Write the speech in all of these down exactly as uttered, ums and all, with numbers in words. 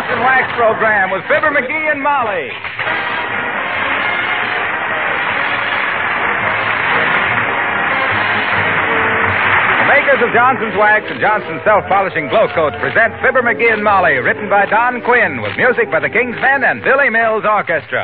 and Wax program with Fibber McGee and Molly. The makers of Johnson's Wax and Johnson's Self-Polishing Glow Coat present Fibber McGee and Molly, written by Don Quinn, with music by the King's Men and Billy Mills Orchestra.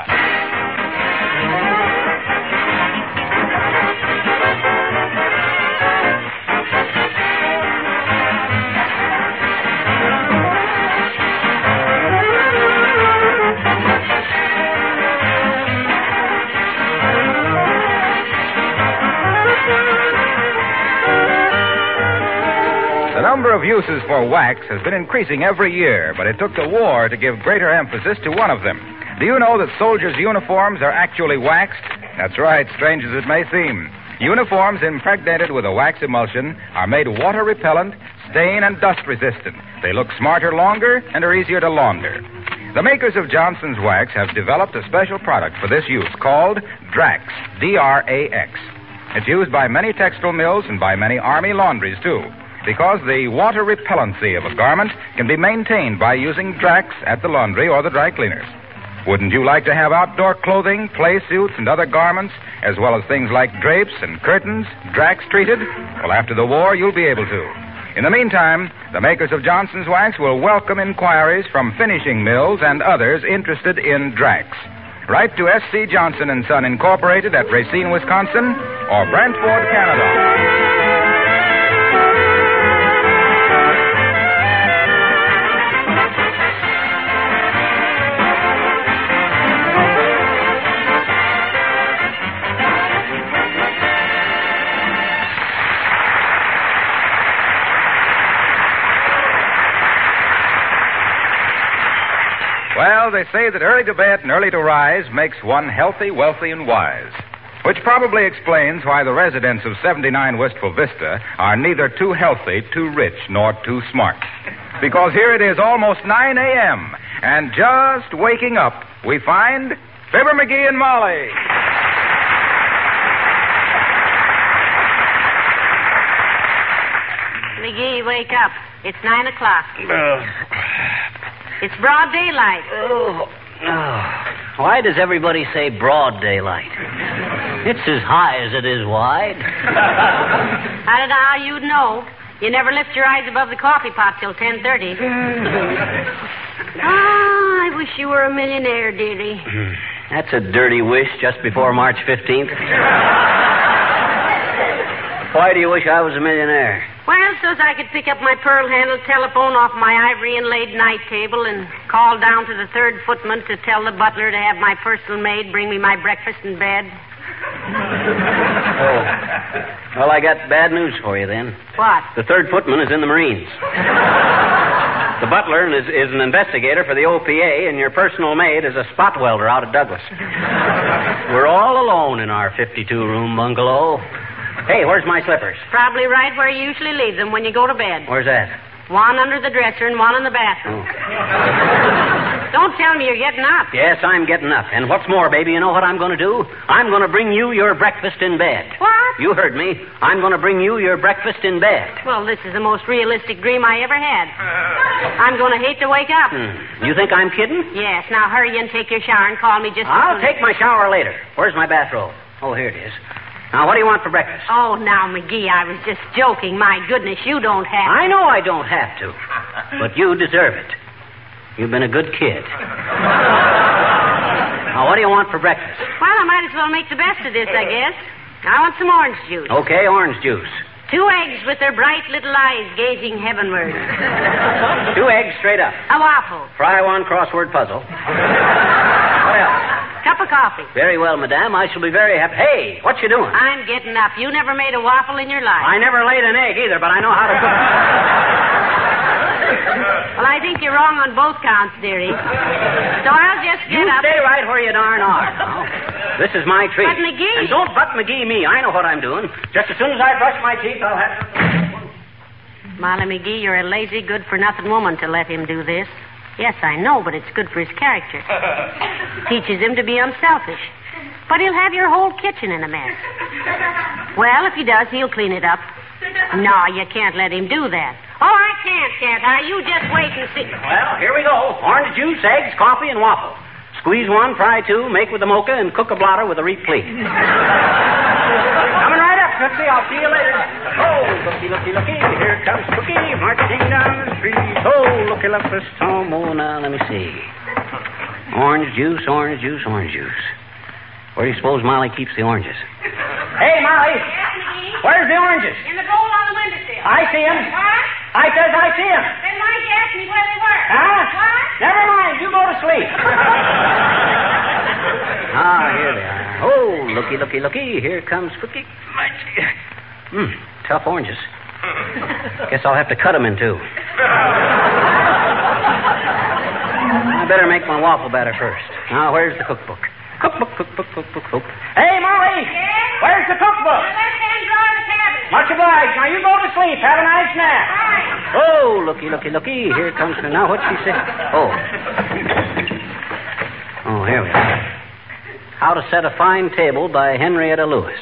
The number of uses for wax has been increasing every year, but it took the war to give greater emphasis to one of them. Do you know that soldiers' uniforms are actually waxed? That's right, strange as it may seem. Uniforms impregnated with a wax emulsion are made water repellent, stain, and dust resistant. They look smarter longer and are easier to launder. The makers of Johnson's Wax have developed a special product for this use called Drax, D R A X. It's used by many textile mills and by many Army laundries, too, because the water repellency of a garment can be maintained by using Drax at the laundry or the dry cleaners. Wouldn't you like to have outdoor clothing, play suits, and other garments, as well as things like drapes and curtains, Drax treated? Well, after the war, you'll be able to. In the meantime, the makers of Johnson's Wax will welcome inquiries from finishing mills and others interested in Drax. Write to S C Johnson and Son Incorporated at Racine, Wisconsin, or Brantford, Canada. Well, they say that early to bed and early to rise makes one healthy, wealthy, and wise. Which probably explains why the residents of seventy-nine Wistful Vista are neither too healthy, too rich, nor too smart. Because here it is almost nine a.m., and just waking up, we find Fibber McGee and Molly. McGee, wake up. It's nine o'clock. Uh. It's broad daylight. Oh, oh. Why does everybody say broad daylight? It's as high as it is wide. I don't know how you'd know. You never lift your eyes above the coffee pot till ten thirty. Ah, I wish you were a millionaire, dearie. That's a dirty wish just before March fifteenth. Why do you wish I was a millionaire? Well, so's I could pick up my pearl-handled telephone off my ivory-inlaid night table and call down to the third footman to tell the butler to have my personal maid bring me my breakfast in bed. Oh. Well, I got bad news for you, then. What? The third footman is in the Marines. The butler is, is an investigator for the O P A, and your personal maid is a spot welder out of Douglas. We're all alone in our fifty-two room bungalow. Hey, where's my slippers? Probably right where you usually leave them when you go to bed. Where's that? One under the dresser and one in the bathroom. Oh. Don't tell me you're getting up. Yes, I'm getting up. And what's more, baby, you know what I'm going to do? I'm going to bring you your breakfast in bed. What? You heard me. I'm going to bring you your breakfast in bed. Well, this is the most realistic dream I ever had. I'm going to hate to wake up. Hmm. You think I'm kidding? Yes. Now hurry and take your shower and call me just... I'll take my shower later. Where's my bathrobe? Oh, here it is. Now, what do you want for breakfast? Oh, now, McGee, I was just joking. My goodness, you don't have to. I know I don't have to. But you deserve it. You've been a good kid. Now, what do you want for breakfast? Well, I might as well make the best of this, I guess. I want some orange juice. Okay, orange juice. Two eggs with their bright little eyes gazing heavenward. Two eggs straight up. A waffle. Fry one crossword puzzle. What else? Cup of coffee. Very well, madame. I shall be very happy. Hey, what you doing? I'm getting up. You never made a waffle in your life. I never laid an egg either, but I know how to cook. Well, I think you're wrong on both counts, dearie. So I'll just get you up. You stay right where you darn are. Now. This is my treat. But, McGee... And don't butt McGee me. I know what I'm doing. Just as soon as I brush my teeth, I'll have... Molly McGee, you're a lazy, good-for-nothing woman to let him do this. Yes, I know, but it's good for his character. Teaches him to be unselfish. But he'll have your whole kitchen in a mess. Well, if he does, he'll clean it up. No, you can't let him do that. Oh, I can't, can't I? You just wait and see. Well, here we go. Orange juice, eggs, coffee, and waffle. Squeeze one, fry two, make with the mocha, and cook a blotter with a replete. Coming right up, Tootsie. I'll see you later. Oh, looky, looky, looky. Here comes Cookie, marching down the street. Oh, looky, look for some. Oh, now, let me see. Orange juice, orange juice, orange juice. Where do you suppose Molly keeps the oranges? Hey, Molly. Yes, McGee? Where's the oranges? In the bowl on the windowsill. I see 'em. What? I says I see 'em. Then why did you ask me where they were? Huh? What? Never mind. You go to sleep. Ah, here they are. Oh, looky, looky, looky. Here comes Cookie. Hmm, tough oranges. Guess I'll have to cut 'em in two. I better make my waffle batter first. Now, where's the cookbook? Cookbook, cookbook, cookbook, cookbook. Hey, Molly! Yes? Where's the cookbook? In the left-hand drawer of the cabinet. Much obliged. Now, you go to sleep. Have a nice nap. Right. Oh, looky, looky, looky. Here comes the... Now, what'd she say? Oh. Oh, here we are. How to Set a Fine Table by Henrietta Lewis.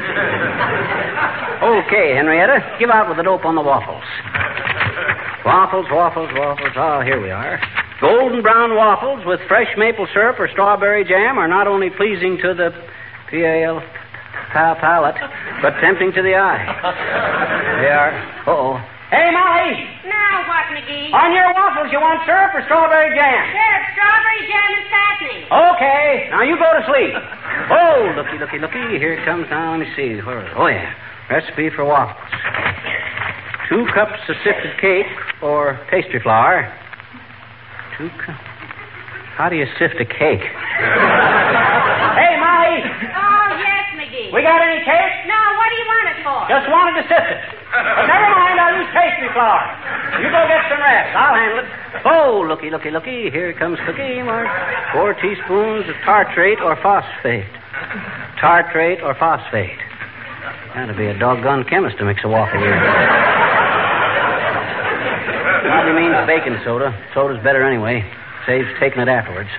Okay, Henrietta, give out with the dope on the waffles. Waffles, waffles, waffles. Oh, here we are. Golden brown waffles with fresh maple syrup or strawberry jam are not only pleasing to the P A L palate, but tempting to the eye. They are. Uh-oh. Hey, Molly! Now what, McGee? On your waffles, you want syrup or strawberry jam? Syrup, strawberry jam, and fattening. Okay. Now you go to sleep. Oh, looky, looky, looky. Here it comes now. Let me see. Where? Oh, yeah. Recipe for waffles. Two cups of sifted cake or pastry flour. Two cups. How do you sift a cake? Hey, Molly! Oh, yes, McGee. We got any cake? No, what do you want it for? Just wanted to sift it. But never mind, I'll use pastry flour. You go get some rest. I'll handle it. Oh, looky, looky, looky. Here comes Cookie. Mark. Four teaspoons of tartrate or phosphate. Tartrate or phosphate. Gotta be a doggone chemist to mix a waffle with. Probably means baking soda. Soda's better anyway. Saves taking it afterwards.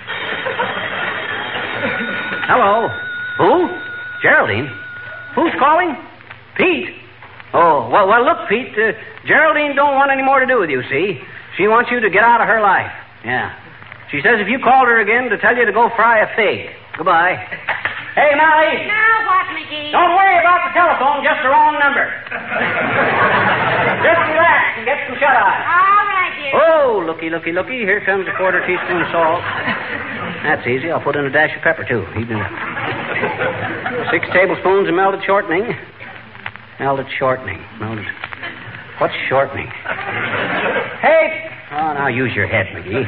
Hello. Who? Geraldine. Who's calling? Pete. Oh, well, well, look, Pete, uh, Geraldine don't want any more to do with you, see? She wants you to get out of her life. Yeah. She says if you called her again to tell you to go fry a fig. Goodbye. Hey, Molly. Now what, McGee? Don't worry about the telephone, just the wrong number. Just relax and get some shut-eye. All right, dear. Oh, looky, looky, looky. Here comes a quarter teaspoon of salt. That's easy. I'll put in a dash of pepper, too. Even Six tablespoons of melted shortening. Melted shortening. Melted. What's shortening? Hey! Oh, now use your head, McGee.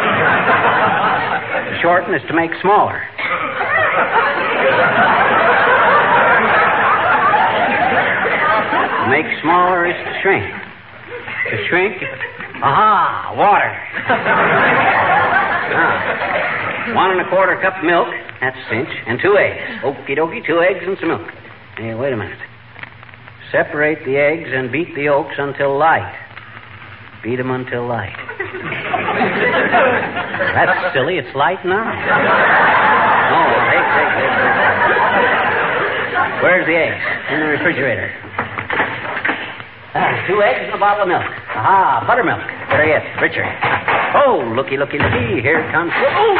To shorten is to make smaller. To make smaller is to shrink. To shrink. Aha! Water. Now, one and a quarter cup milk. That's a cinch. And two eggs. Okie dokie, two eggs and some milk. Hey, wait a minute. Separate the eggs and beat the yolks until light. Beat them until light. That's silly. It's light now. Oh, hey, hey, hey, hey. Where's the eggs? In the refrigerator. Ah, two eggs and a bottle of milk. Aha, buttermilk. Better yet, richer. Oh, looky, looky, looky. Here it comes. Oh!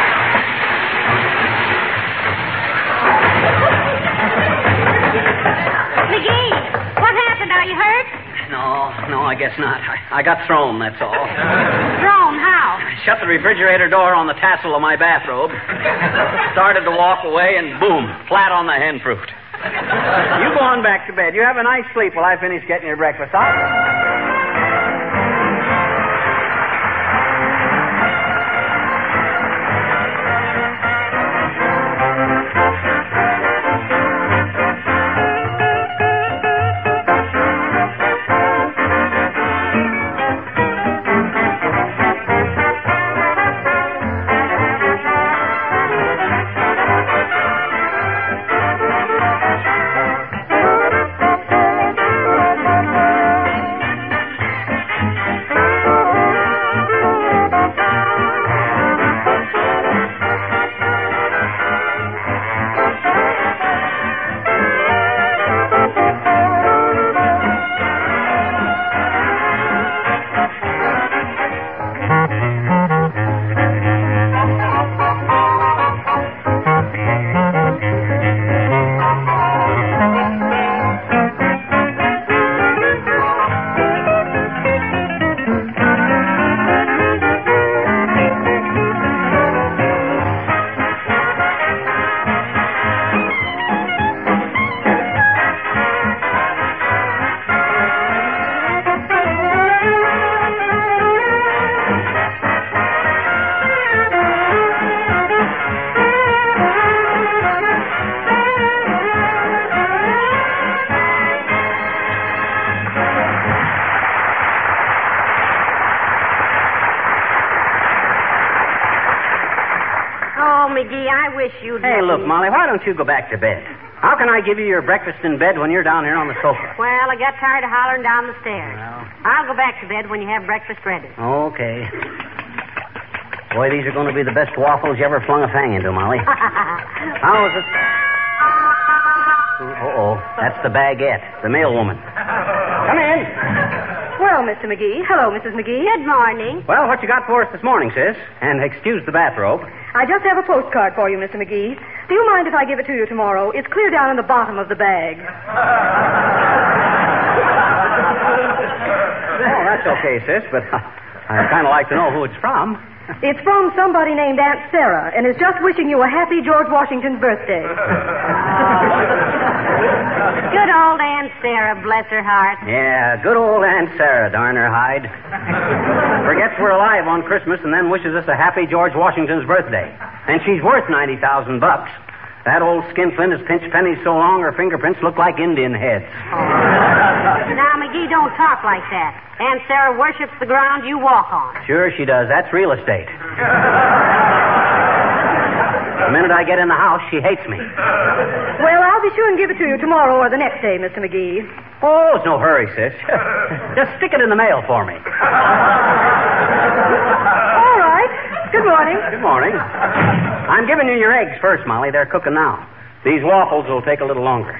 McGee, what happened? Are you hurt? No, no, I guess not. I, I got thrown, that's all. Thrown? How? Shut the refrigerator door on the tassel of my bathrobe. Started to walk away, and boom, flat on the hen fruit. You go on back to bed. You have a nice sleep while I finish getting your breakfast. I'll... McGee, I wish you'd... Hey, let look, me- Molly, why don't you go back to bed? How can I give you your breakfast in bed when you're down here on the sofa? Well, I got tired of hollering down the stairs. Well. I'll go back to bed when you have breakfast ready. Okay. Boy, these are going to be the best waffles you ever flung a fang into, Molly. How is it? Uh-oh, that's the baguette, the mail woman. Come in. Well, Mister McGee. Hello, Missus McGee. Good morning. Well, what you got for us this morning, sis? And excuse the bathrobe. I just have a postcard for you, Mister McGee. Do you mind if I give it to you tomorrow? It's clear down in the bottom of the bag. Oh, that's okay, sis, but I'd kind of like to know who it's from. It's from somebody named Aunt Sarah, and is just wishing you a happy George Washington's birthday. Good old Aunt Sarah, bless her heart. Yeah, good old Aunt Sarah, darn her hide. Forgets we're alive on Christmas and then wishes us a happy George Washington's birthday. And she's worth ninety thousand bucks. That old skinflint has pinched pennies so long her fingerprints look like Indian heads. Now, McGee, don't talk like that. Aunt Sarah worships the ground you walk on. Sure she does. That's real estate. The minute I get in the house, she hates me. Well, I'll be sure and give it to you tomorrow or the next day, Mister McGee. Oh, it's no hurry, sis. Just stick it in the mail for me. All right. Good morning. Good morning. I'm giving you your eggs first, Molly. They're cooking now. These waffles will take a little longer.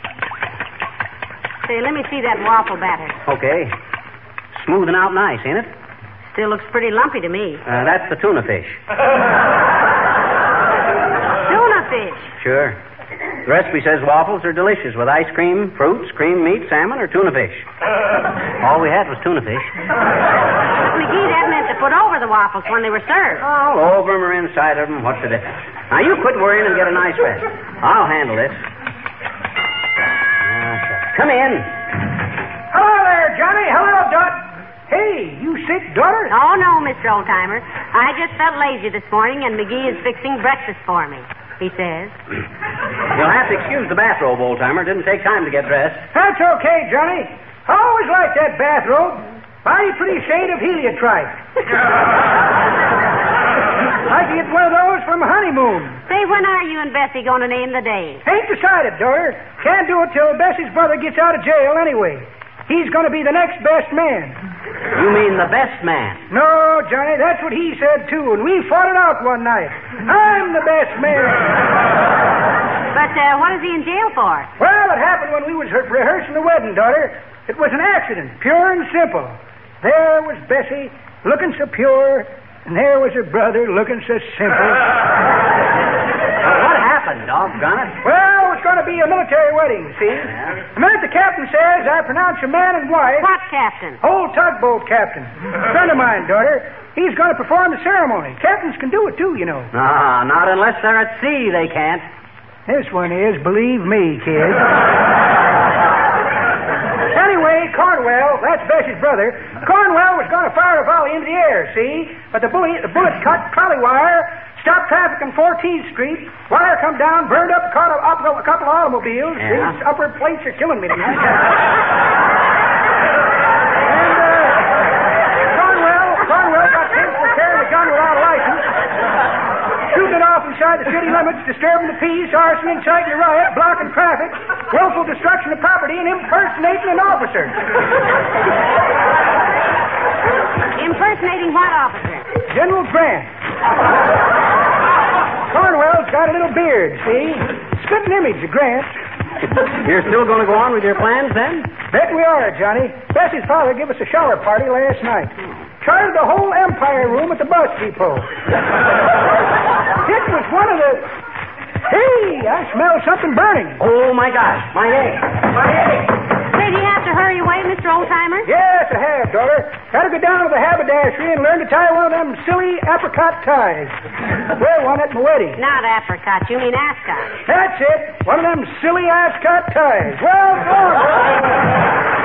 Say, let me see that waffle batter. Okay. Smoothing out nice, ain't it? Still looks pretty lumpy to me. Uh, that's the tuna fish. Tuna fish. Sure. The recipe says waffles are delicious with ice cream, fruits, cream meat, salmon, or tuna fish. All we had was tuna fish. McGee, that meant to put over the waffles when they were served. All over them or inside of them. What's the difference? Now, you quit worrying and get a nice rest. I'll handle this. Ah, shucks. Come in. Hello there, Johnny. Hello, Dot. Hey, you sick, daughter? Oh, no, Mister Oldtimer. I just felt lazy this morning, and McGee is fixing breakfast for me, he says. You'll have to excuse the bathrobe, old-timer. It didn't take time to get dressed. That's okay, Johnny. I always liked that bathrobe. Mighty pretty shade of heliotrope. I could get one of those from a honeymoon. Say, when are you and Bessie going to name the day? Ain't decided, daughter. Can't do it till Bessie's brother gets out of jail anyway. He's going to be the next best man. You mean the best man? No, Johnny, that's what he said, too, and we fought it out one night. I'm the best man. But uh, what is he in jail for? Well, it happened when we was re- rehearsing the wedding, daughter. It was an accident, pure and simple. There was Bessie, looking so pure, and there was her brother, looking so simple. Well, what happened, doggone it? Well, it's going to be a military wedding, see? Yeah. The minute the captain says, I pronounce you man and wife... What captain? Old tugboat captain. Friend of mine, daughter. He's going to perform the ceremony. Captains can do it, too, you know. Ah, not unless they're at sea, they can't. This one is, believe me, kid. Anyway, Cornwell, that's Bessie's brother, Cornwell was going to fire a volley into the air, see? But the bullet, the bullet cut trolley wire, stopped traffic on fourteenth Street, wire come down, burned up, caught a, up a couple of automobiles. Yeah. These upper plates are killing me tonight. And, uh, Cornwell, Cornwell got pinched for carrying a gun without a license. Shooting it off inside the city limits, disturbing the peace, arson, inciting a riot, blocking traffic, willful destruction of property, and impersonating an officer. Impersonating what officer? General Grant. Cornwell's got a little beard, see? Spitting image of Grant. You're still going to go on with your plans, then? Bet we are, Johnny. Bessie's father gave us a shower party last night. Chartered the whole Empire room at the bus depot. It was one of the... Hey, I smell something burning. Oh, my gosh. My egg. My egg. Say, do you have to hurry away, Mister Oldtimer? Yes, I have, daughter. Got to go down to the haberdashery and learn to tie one of them silly apricot ties. Wear one at my wedding. Not apricot. You mean ascot. That's it. One of them silly ascot ties. Well done.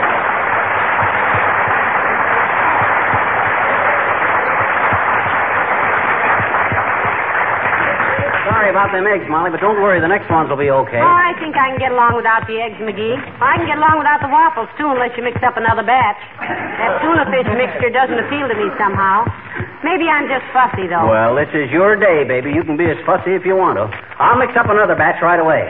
Sorry about them eggs, Molly, but don't worry. The next ones will be okay. Oh, I think I can get along without the eggs, McGee. I can get along without the waffles, too, unless you mix up another batch. That tuna fish mixture doesn't appeal to me somehow. Maybe I'm just fussy, though. Well, this is your day, baby. You can be as fussy if you want to. I'll mix up another batch right away.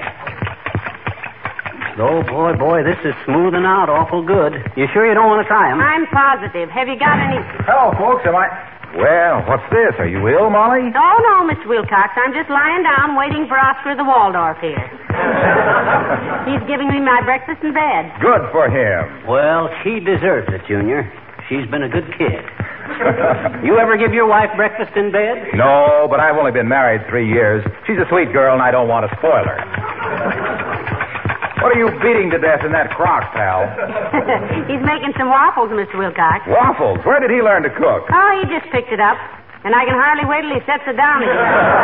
Oh, boy, boy, this is smoothing out awful good. You sure you don't want to try them? I'm positive. Have you got any... Hello, folks. Am I... Well, what's this? Are you ill, Molly? Oh, no, Mister Wilcox. I'm just lying down waiting for Oscar the Waldorf here. He's giving me my breakfast in bed. Good for him. Well, she deserves it, Junior. She's been a good kid. You ever give your wife breakfast in bed? No, but I've only been married three years. She's a sweet girl, and I don't want to spoil her. What are you beating to death in that crock, pal? He's making some waffles, Mister Wilcox. Waffles? Where did he learn to cook? Oh, he just picked it up. And I can hardly wait till he sets it down again.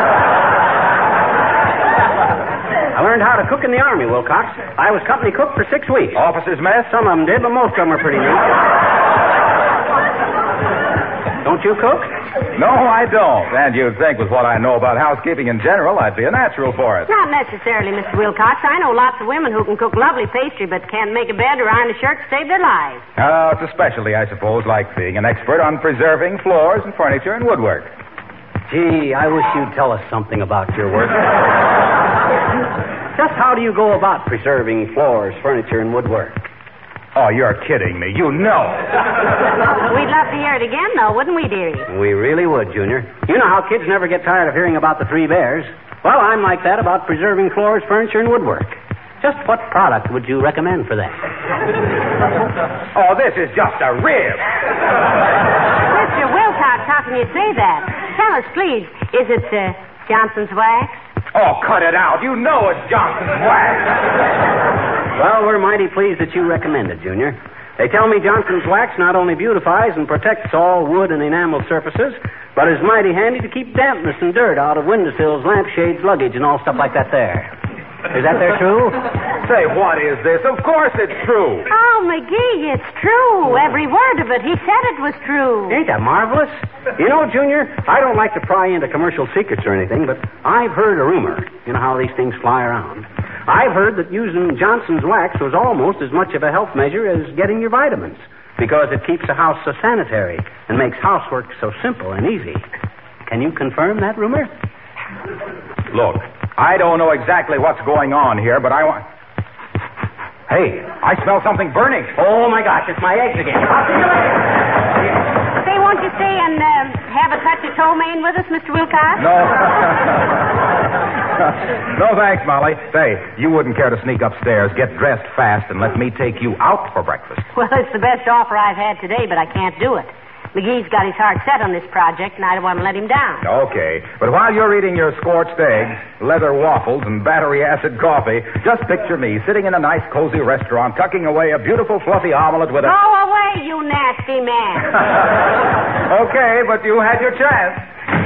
I learned how to cook in the Army, Wilcox. I was company cook for six weeks. Officer's mess? Some of them did, but most of them are pretty neat. Don't you cook? No, I don't. And you'd think with what I know about housekeeping in general, I'd be a natural for it. Not necessarily, Mister Wilcox. I know lots of women who can cook lovely pastry but can't make a bed or iron a shirt to save their lives. Oh, it's a specialty, I suppose, like being an expert on preserving floors and furniture and woodwork. Gee, I wish you'd tell us something about your work. Just how do you go about preserving floors, furniture, and woodwork? Oh, you're kidding me. You know. We'd love to hear it again, though, wouldn't we, dearie? We really would, Junior. You know how kids never get tired of hearing about the three bears. Well, I'm like that about preserving floors, furniture, and woodwork. Just what product would you recommend for that? Oh, this is just a rib. Mister Wilcox, how can you say that? Tell us, please. Is it uh, Johnson's wax? Oh, cut it out. You know it's Johnson's wax. Well, we're mighty pleased that you recommend it, Junior. They tell me Johnson's wax not only beautifies and protects all wood and enamel surfaces, but is mighty handy to keep dampness and dirt out of windowsills, lampshades, luggage, and all stuff like that there. Is that there true? Say, what is this? Of course it's true. Oh, McGee, it's true. Every word of it. He said it was true. Ain't that marvelous? You know, Junior, I don't like to pry into commercial secrets or anything, but I've heard a rumor. You know how these things fly around. I've heard that using Johnson's wax was almost as much of a health measure as getting your vitamins, because it keeps the house so sanitary and makes housework so simple and easy. Can you confirm that rumor? Look, I don't know exactly what's going on here, but I want... Hey, I smell something burning. Oh, my gosh, it's my eggs again. I'll see you later. Say, won't you stay and uh, have a touch of ptomaine with us, Mister Wilcox? No. No, thanks, Molly. Say, you wouldn't care to sneak upstairs, get dressed fast, and let me take you out for breakfast. Well, it's the best offer I've had today, but I can't do it. McGee's got his heart set on this project, and I don't want to let him down. Okay, but while you're eating your scorched eggs, leather waffles, and battery acid coffee, just picture me sitting in a nice, cozy restaurant, tucking away a beautiful, fluffy omelet with a... Go away, you nasty man. Okay, but you had your chance.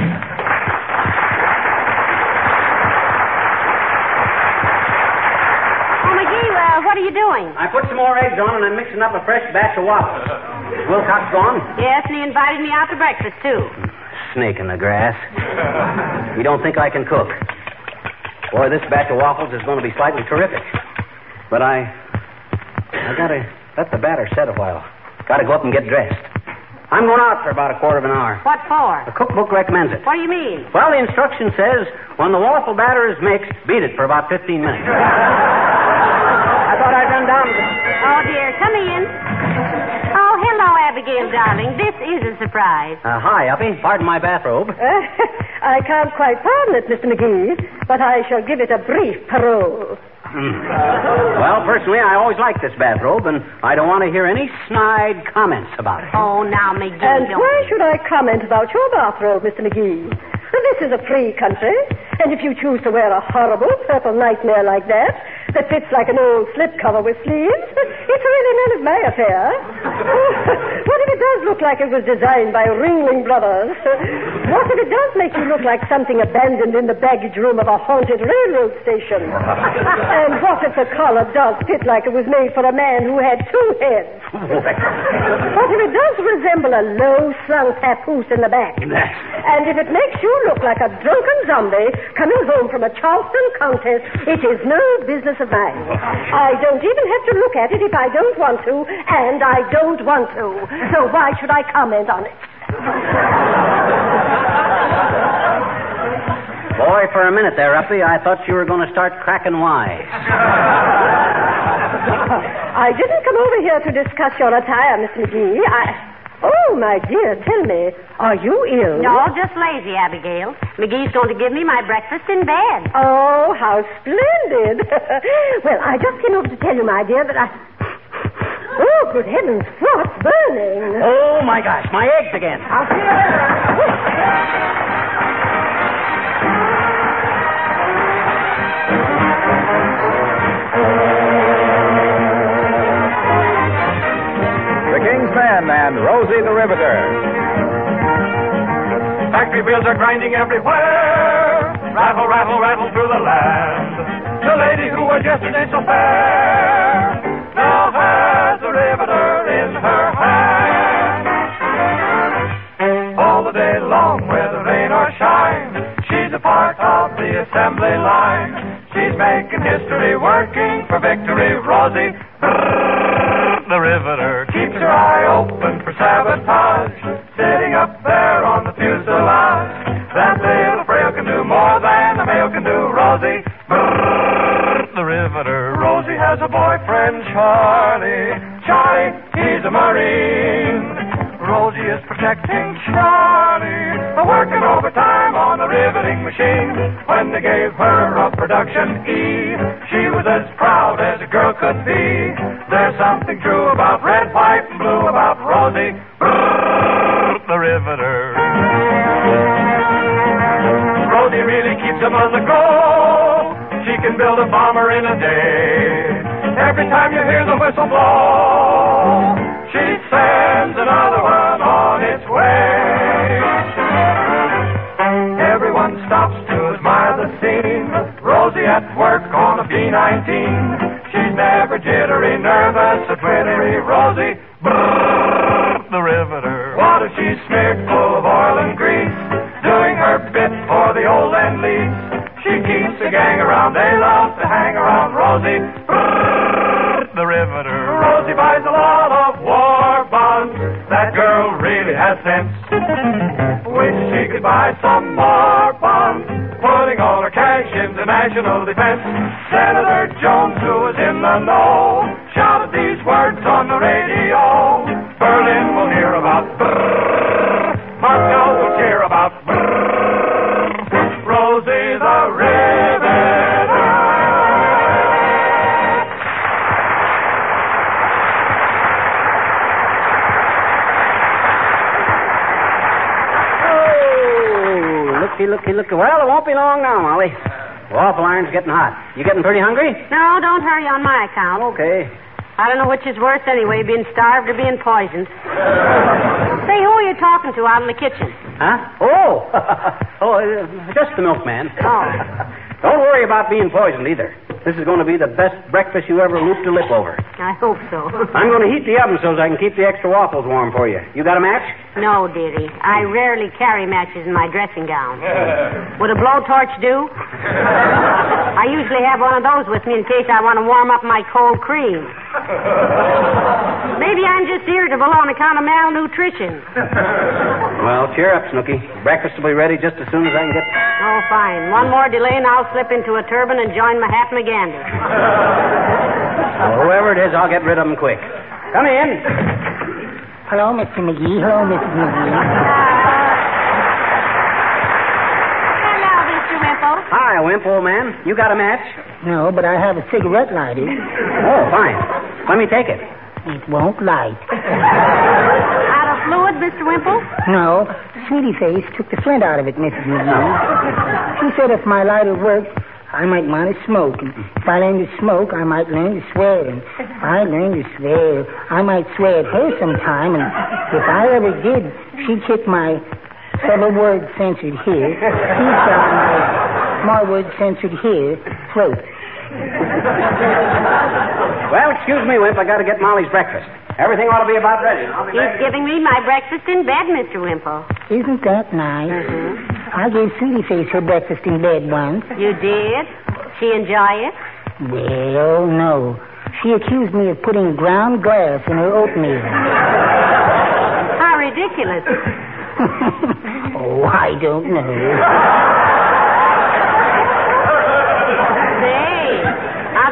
Oh, McGee, uh, what are you doing? I put some more eggs on, and I'm mixing up a fresh batch of waffles. Wilcox gone? Yes, and he invited me out to breakfast, too. Snake in the grass. You don't think I can cook? Boy, this batch of waffles is going to be slightly terrific. But I... I gotta let the batter set a while. Gotta go up and get dressed. I'm going out for about a quarter of an hour. What for? The cookbook recommends it. What do you mean? Well, the instruction says when the waffle batter is mixed, beat it for about fifteen minutes. I thought I'd run down... Oh, dear, come in. Oh, hello, Abigail, darling. This is a surprise. Uh, hi, Uppy. Pardon my bathrobe. Uh, I can't quite pardon it, Mister McGee, but I shall give it a brief parole. Mm. Well, personally, I always liked this bathrobe, and I don't want to hear any snide comments about it. Oh, now, McGee, And don't... why should I comment about your bathrobe, Mister McGee? This is a free country, and if you choose to wear a horrible purple nightmare like that, that fits like an old slipcover with sleeves, it's really none of my affair. What if it does look like it was designed by Ringling Brothers? What if it does make you look like something abandoned in the baggage room of a haunted railroad station? And what if the collar does fit like it was made for a man who had two heads? What if it does resemble a low-slung papoose in the back? And if it makes you look like a drunken zombie coming home from a Charleston contest, it is no business of mine. I don't even have to look at it if I don't want to, and I don't want to. So why should I comment on it? sorry for a minute there, Uppy. I thought you were going to start cracking wise. I didn't come over here to discuss your attire, Miss McGee. I... Oh, my dear, tell me, are you ill? No, just lazy, Abigail. McGee's going to give me my breakfast in bed. Oh, how splendid. Well, I just came over to tell you, my dear, that I... Oh, good heavens, what's burning? Oh, my gosh, my eggs again. I'll see you later. The King's Men and Rosie the Riveter. Factory wheels are grinding everywhere. Rattle, rattle, rattle through the land. The lady who was yesterday so fair now has a riveter in her hand. All the day long, whether rain or shine, she's a part of the assembly line. She's making history, working for victory. Rosie the Riveter keeps her eye open for sabotage, sitting up there on the fuselage. That little frail can do more than a male can do. Rosie the Riveter. Rosie has a boyfriend, Charlie. Charlie, he's a Marine. Rosie is protecting Charlie, working overtime on the riveting machine. When they gave her a production E, she was as proud as a girl could be. There's something true about red, white, and blue about Rosie the Riveter. Rosie really keeps them on the go. She can build a bomber in a day. Every time you hear the whistle blow, she sends another one on its way. Everyone stops to admire the scene. Rosie at work on a B nineteen. She's never jittery, nervous, or twittery. Rosie the Riveter. What if she's smeared full of oil and grease, doing her bit for the old end lease? She keeps the gang around. They love to hang around. Rosie the Riveter. Rosie buys a lot of war bonds. That girl really has sense. Wish she could buy some more bonds, putting all her cash into national defense. Senator Jones, who was in the know, shouted these words on the radio. Berlin will hear about brrr. Moscow will cheer about brrr. Rosie the Riveter. Looky, looky, looky. Well, it won't be long now, Molly. Waffle iron's getting hot. You getting pretty hungry? No, don't hurry on my account. Okay. I don't know which is worse anyway, being starved or being poisoned. Say, who are you talking to out in the kitchen? Huh? Oh! oh, uh, just the milkman. Oh. Don't worry about being poisoned either. This is going to be the best breakfast you ever looped a lip over. I hope so. I'm going to heat the oven so I can keep the extra waffles warm for you. You got a match? No, dearie. I rarely carry matches in my dressing gown. Would a blowtorch do? I usually have one of those with me in case I want to warm up my cold cream. Maybe I'm just irritable on account of malnutrition. Well, cheer up, Snooky. Breakfast will be ready just as soon as I can get... Oh, fine. One more delay and I'll slip into a turban and join Mahatma Gandhi. Well, whoever it is, I'll get rid of him quick. Come in. Hello, Mister McGee. Hello, Missus McGee. Hello, Mister Wimple. Hi, Wimp, old man. You got a match? No, but I have a cigarette lighter. Oh, fine. Let me take it. It won't light. Out of fluid, Mister Wimple? No, Sweetie Face took the flint out of it, Missus McGee. She said if my lighter worked, I might want to smoke. And if I learn to smoke, I might learn to swear. And if I learn to swear, I might swear at her sometime. And if I ever did, she'd kick my several words censored here, teeth out my more words censored here, throat. Well, excuse me, Wimp. I got to get Molly's breakfast. Everything ought to be about ready. I'll be He's ready. giving me my breakfast in bed, Mister Wimple. Isn't that nice? Mm-hmm. I gave Sweetie Face her breakfast in bed once. You did? She enjoy it? Well, no. She accused me of putting ground glass in her oatmeal. How ridiculous. Oh, I don't know.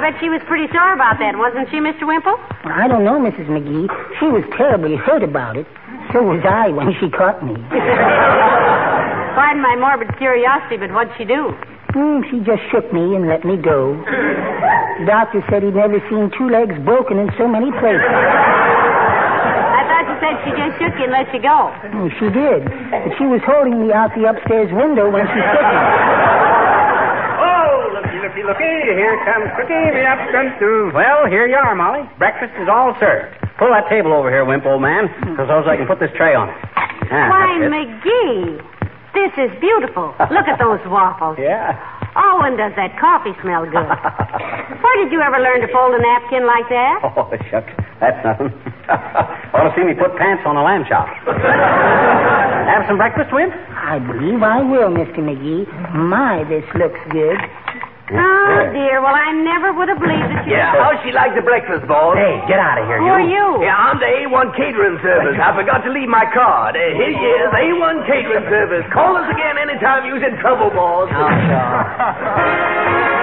bet she was pretty sore about that, wasn't she, Mister Wimple? I don't know, Missus McGee. She was terribly hurt about it. So was I when she caught me. Pardon my morbid curiosity, but what'd she do? Mm, she just shook me and let me go. The doctor said he'd never seen two legs broken in so many places. I thought you said she just shook you and let you go. Mm, she did. But she was holding me out the upstairs window when she shook me. Oh, looky, looky, looky. Here comes Cookie, the absent too. Well, here you are, Molly. Breakfast is all served. Pull that table over here, Wimp, old man, so I can put this tray on it. Ah, Why, that's it. McGee, this is beautiful. Look at those waffles. Yeah. Oh, and does that coffee smell good? Where did you ever learn to fold a napkin like that? Oh, shucks. That's nothing. Want to see me put pants on a lamb chop? Have some breakfast, Wimp? I believe I will, Mister McGee. My, this looks good. Oh, dear. Well, I never would have believed that you... Yeah, how'd she like the breakfast, boss? Hey, get out of here, Who you. are you? Yeah, I'm the A one catering service. I forgot to leave my card. Uh, here you is, A one catering service. Call us again anytime you're in trouble, boss. Oh, sure.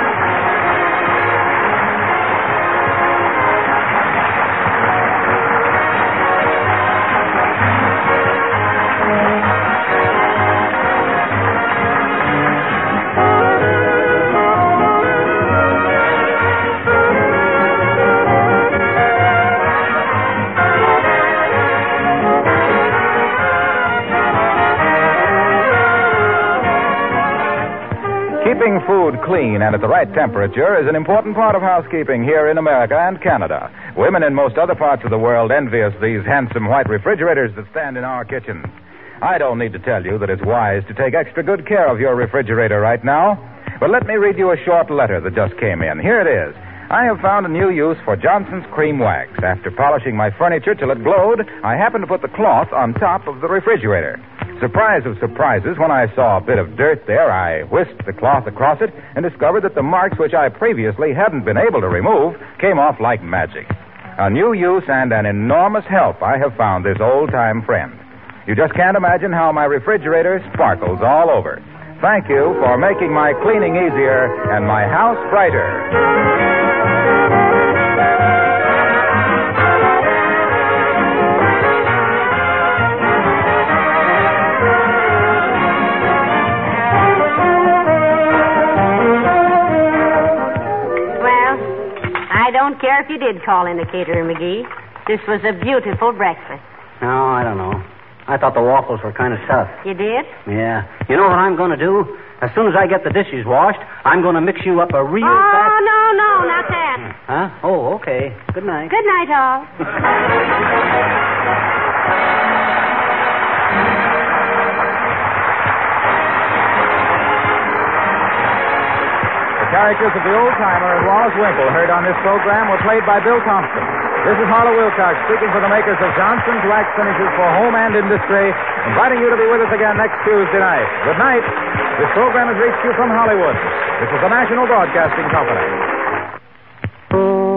Keeping food clean and at the right temperature is an important part of housekeeping here in America and Canada. Women in most other parts of the world envy us these handsome white refrigerators that stand in our kitchens. I don't need to tell you that it's wise to take extra good care of your refrigerator right now. But let me read you a short letter that just came in. Here it is. I have found a new use for Johnson's Cream Wax. After polishing my furniture till it glowed, I happened to put the cloth on top of the refrigerator. Surprise of surprises, when I saw a bit of dirt there, I whisked the cloth across it and discovered that the marks which I previously hadn't been able to remove came off like magic. A new use and an enormous help I have found this old-time friend. You just can't imagine how my refrigerator sparkles all over. Thank you for making my cleaning easier and my house brighter. I don't care if you did call in a caterer, McGee. This was a beautiful breakfast. No, I don't know. I thought the waffles were kind of tough. You did? Yeah. You know what I'm going to do? As soon as I get the dishes washed, I'm going to mix you up a real Oh, fat... no, no, not that. Huh? Oh, okay. Good night. Good night, all. The characters of the old-timer and Wallace Wimple heard on this program were played by Bill Thompson. This is Harlow Wilcox speaking for the makers of Johnson's Wax Finishes for Home and Industry, inviting you to be with us again next Tuesday night. Good night. This program has reached you from Hollywood. This is the National Broadcasting Company.